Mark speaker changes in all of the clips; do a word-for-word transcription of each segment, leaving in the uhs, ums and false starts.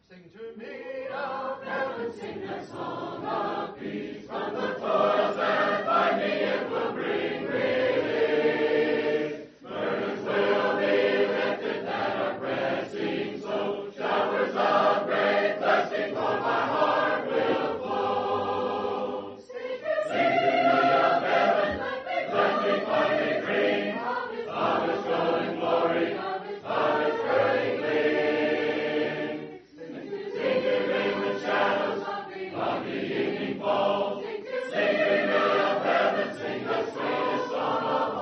Speaker 1: Sing to me of heaven, sing a song of peace. From the toils that bind me, it will bring release. Burdens will be lifted that are pressing so. Showers of great blessing for my heart will flow. Sing to me of heaven, let me finally dream of His glowing glory, of His burning gleam. Sing to me when shadows of the evening fall. Sing to me of heaven, sing the sweetest song of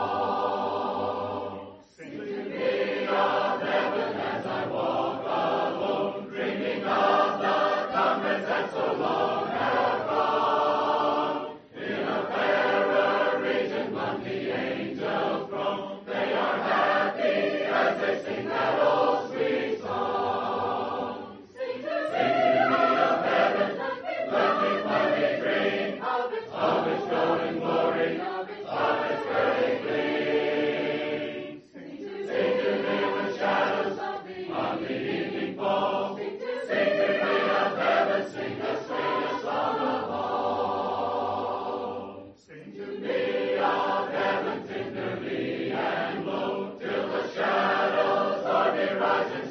Speaker 1: all. Sing to me of heaven as I walk alone, dreaming of the comforts that so long have gone. In a fairer region among the angels throng, they are happy as they sing that old sweet song. Sing to me of heaven, let me finally dream of His glowing glory, of His burning gleam. Sing to me when shadows of the evening fall. Sing to me of heaven, sing the sweetest song of all. Sing to me of heaven tenderly and low, till the shadows of me rise and